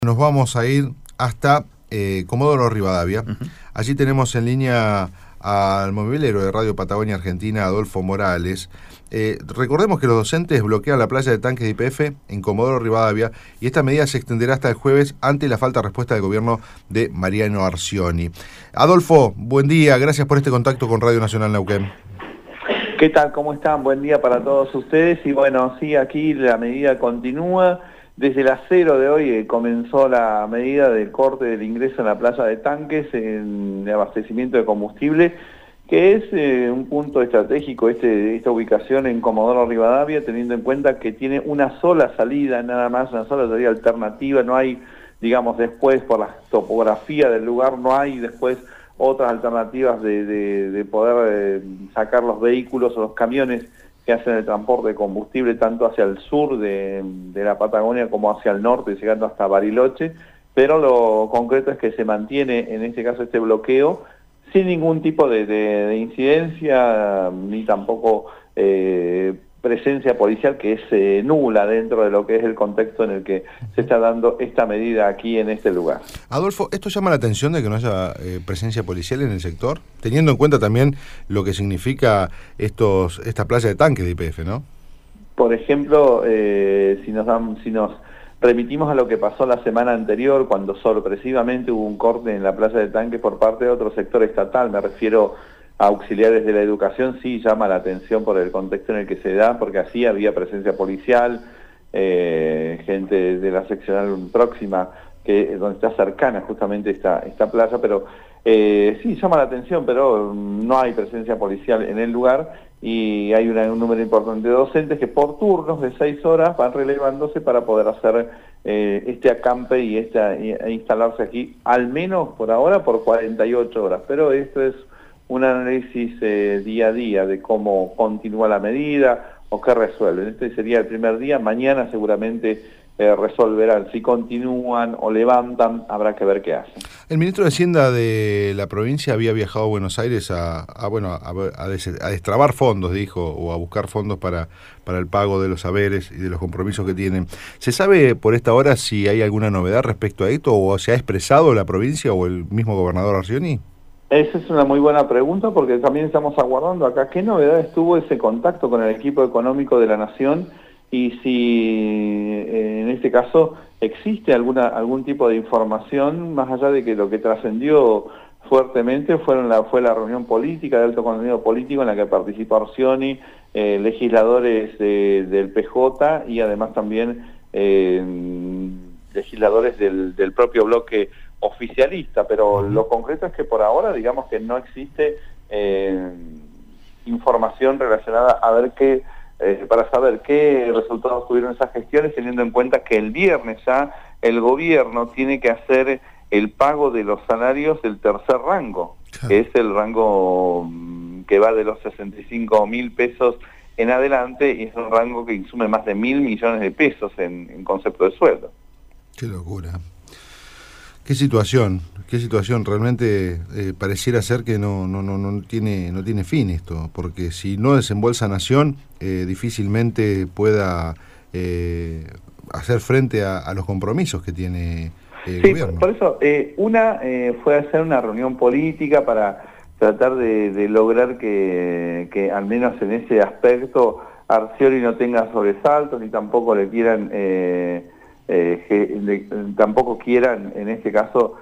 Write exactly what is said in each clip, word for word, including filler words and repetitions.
Nos vamos a ir hasta eh, Comodoro Rivadavia. Uh-huh. Allí tenemos en línea al movilero de Radio Patagonia Argentina, Adolfo Morales. Eh, recordemos que los docentes bloquean la playa de tanques de Y P F en Comodoro Rivadavia y esta medida se extenderá hasta el jueves ante la falta de respuesta del gobierno de Mariano Arcioni. Adolfo, buen día, gracias por este contacto con Radio Nacional Neuquén. ¿Qué tal? ¿Cómo están? Buen día para todos ustedes. Y bueno, sí, aquí la medida continúa. Desde las cero de hoy eh, comenzó la medida del corte del ingreso en la playa de tanques en de abastecimiento de combustible, que es eh, un punto estratégico este, esta ubicación en Comodoro Rivadavia, teniendo en cuenta que tiene una sola salida, nada más, una sola salida alternativa. No hay, digamos, después, por la topografía del lugar, no hay después otras alternativas de, de, de poder eh, sacar los vehículos o los camiones que hacen el transporte de combustible tanto hacia el sur de, de la Patagonia como hacia el norte, llegando hasta Bariloche, pero lo concreto es que se mantiene en este caso este bloqueo sin ningún tipo de, de, de incidencia, ni tampoco eh, presencia policial, que es eh, nula dentro de lo que es el contexto en el que se está dando esta medida aquí en este lugar. Adolfo, ¿esto llama la atención de que no haya eh, presencia policial en el sector? Teniendo en cuenta también lo que significa estos esta playa de tanques de Y P F, ¿no? Por ejemplo, eh, si nos dan, si nos remitimos a lo que pasó la semana anterior, cuando sorpresivamente hubo un corte en la playa de tanques por parte de otro sector estatal, me refiero a auxiliares de la educación, sí llama la atención por el contexto en el que se da, porque así había presencia policial, eh, gente de la seccional próxima, que donde está cercana justamente esta, esta playa, pero eh, sí llama la atención, pero no hay presencia policial en el lugar y hay una, un número importante de docentes que por turnos de seis horas van relevándose para poder hacer eh, este acampe y esta, e instalarse aquí, al menos por ahora, por cuarenta y ocho horas, pero esto es un análisis eh, día a día de cómo continúa la medida o qué resuelven. Este sería el primer día, mañana seguramente eh, resolverán. Si continúan o levantan, habrá que ver qué hacen. El ministro de Hacienda de la provincia había viajado a Buenos Aires a, a bueno a, a, des, a destrabar fondos, dijo, o a buscar fondos para, para el pago de los haberes y de los compromisos que tienen. ¿Se sabe por esta hora si hay alguna novedad respecto a esto o se ha expresado la provincia o el mismo gobernador Arcioni? Esa es una muy buena pregunta porque también estamos aguardando acá qué novedades tuvo ese contacto con el equipo económico de la Nación y si en este caso existe alguna algún tipo de información más allá de que lo que trascendió fuertemente fueron la, fue la reunión política, de alto contenido político en la que participó Arcioni, eh, legisladores de, del P J y además también eh, legisladores del, del propio bloque oficialista, pero lo concreto es que por ahora digamos que no existe eh, información relacionada a ver qué eh, para saber qué resultados tuvieron esas gestiones, teniendo en cuenta que el viernes ya el gobierno tiene que hacer el pago de los salarios del tercer rango, claro, que es el rango que va de los sesenta y cinco mil pesos en adelante y es un rango que insume más de mil millones de pesos en, en concepto de sueldo. Qué locura. Qué situación, qué situación, realmente eh, pareciera ser que no, no, no, no, tiene, no tiene fin esto, porque si no desembolsa Nación, eh, difícilmente pueda eh, hacer frente a, a los compromisos que tiene el sí, gobierno. Por eso, eh, una eh, fue hacer una reunión política para tratar de, de lograr que, que al menos en ese aspecto Arcioni no tenga sobresaltos ni tampoco le quieran... Eh, Eh, que le, tampoco quieran, en este caso,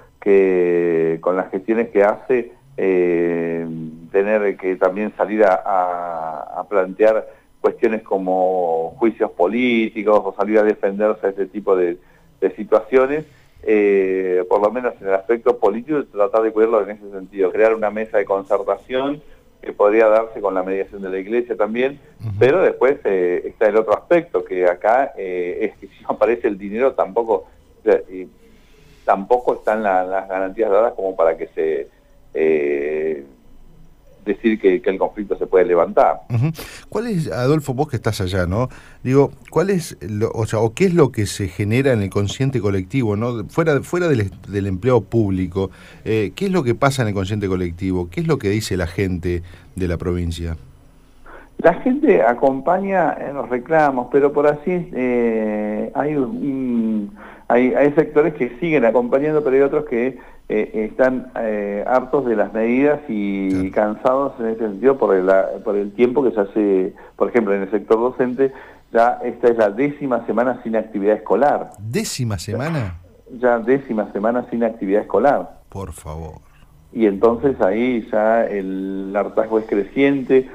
que con las gestiones que hace, eh, tener que también salir a, a, a plantear cuestiones como juicios políticos o salir a defenderse de este tipo de, de situaciones, eh, por lo menos en el aspecto político, tratar de cuidarlo en ese sentido, crear una mesa de concertación que podría darse con la mediación de la Iglesia también, uh-huh. Pero después eh, está el otro aspecto, que acá eh, es que si no aparece el dinero tampoco eh, tampoco están la, las garantías dadas como para que se eh, decir que, que el conflicto se puede levantar. Uh-huh. ¿Cuál es, Adolfo, vos que estás allá, ¿no? Digo, ¿cuál es, lo, o sea, o qué es lo que se genera en el consciente colectivo, ¿no? Fuera, fuera del, del empleo público, eh, ¿qué es lo que pasa en el consciente colectivo? ¿Qué es lo que dice la gente de la provincia? La gente acompaña en los reclamos, pero por así eh, hay un, hay, hay sectores que siguen acompañando, pero hay otros que eh, están eh, hartos de las medidas y sí. cansados en ese sentido por el, por el tiempo que se hace, por ejemplo, en el sector docente, ya esta es la décima semana sin actividad escolar. ¿Décima semana? Ya, ya décima semana sin actividad escolar. Por favor. Y entonces ahí ya el hartazgo es creciente,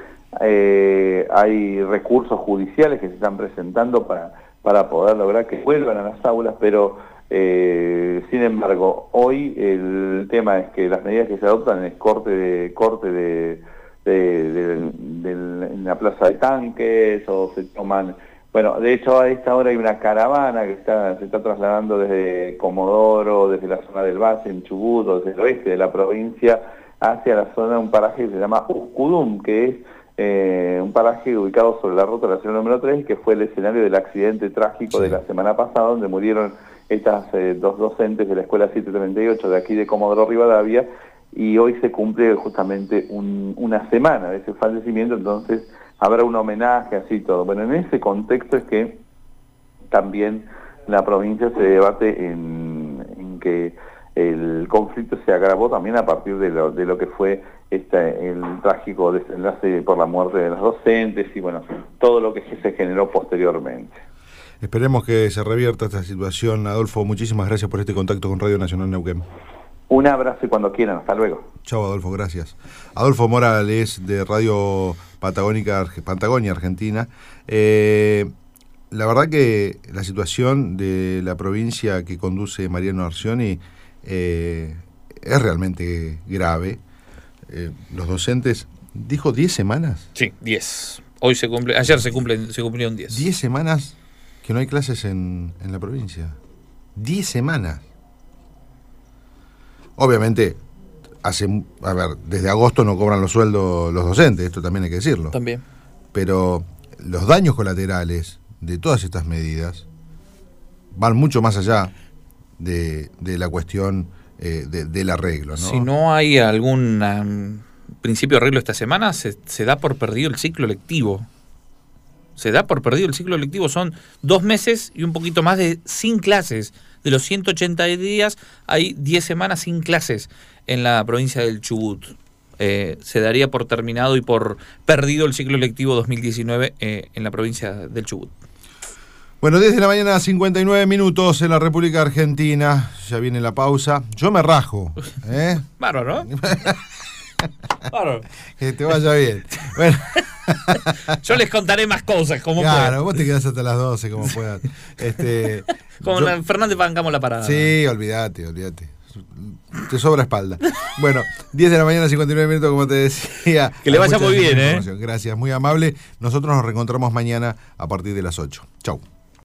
eh, hay recursos judiciales que se están presentando para, para poder lograr que vuelvan a las aulas, pero eh, sin embargo, hoy el tema es que las medidas que se adoptan es corte de corte de, de, de, de, de en la plaza de tanques, o se toman... Bueno, de hecho a esta hora hay una caravana que está, se está trasladando desde Comodoro, desde la zona del Valle, en Chubut, o desde el oeste de la provincia, hacia la zona de un paraje que se llama Uscudum, que es eh, un paraje ubicado sobre la ruta nacional número tres, que fue el escenario del accidente trágico sí. de la semana pasada, donde murieron estas eh, dos docentes de la escuela siete treinta y ocho de aquí de Comodoro Rivadavia, y hoy se cumple justamente un, una semana de ese fallecimiento, entonces habrá un homenaje, así todo. Bueno, en ese contexto es que también la provincia se debate en, en que el conflicto se agravó también a partir de lo, de lo que fue este, el trágico desenlace por la muerte de los docentes y bueno, todo lo que se generó posteriormente. Esperemos que se revierta esta situación. Adolfo, muchísimas gracias por este contacto con Radio Nacional Neuquén. Un abrazo y cuando quieran, hasta luego. Chau, Adolfo, gracias. Adolfo Morales, de Radio Patagónica, Patagonia, Argentina. Eh, la verdad que la situación de la provincia que conduce Mariano Arcioni eh, es realmente grave. Eh, los docentes, ¿dijo diez semanas? Sí, diez. Hoy se cumple, ayer se cumplen, se cumplieron diez. diez semanas que no hay clases en, en la provincia. diez semanas. Obviamente, hace, a ver, desde agosto no cobran los sueldos los docentes, esto también hay que decirlo. También. Pero los daños colaterales de todas estas medidas van mucho más allá de, de la cuestión eh, de, del arreglo, ¿no? Si no hay algún um, principio de arreglo esta semana, se, se da por perdido el ciclo lectivo. Se da por perdido el ciclo lectivo. Son dos meses y un poquito más de sin clases. De los ciento ochenta días, hay diez semanas sin clases en la provincia del Chubut. Eh, se daría por terminado y por perdido el ciclo lectivo dos mil diecinueve eh, en la provincia del Chubut. Bueno, diez de la mañana, cincuenta y nueve minutos en la República Argentina. Ya viene la pausa. Yo me rajo. ¿eh? Bárbaro, ¿no? Bárbaro. Que te vaya bien. Bueno. Yo les contaré más cosas, como Claro, pueda. vos te quedás hasta las doce, como puedas. Este, Con yo... la Fernández bancamos la parada. Sí, olvídate, olvídate. Te sobra espalda. Bueno, diez de la mañana, cincuenta y nueve minutos, como te decía. Que le vaya muy bien, ¿eh? Gracias, muy amable. Nosotros nos reencontramos mañana a partir de las ocho. Chau.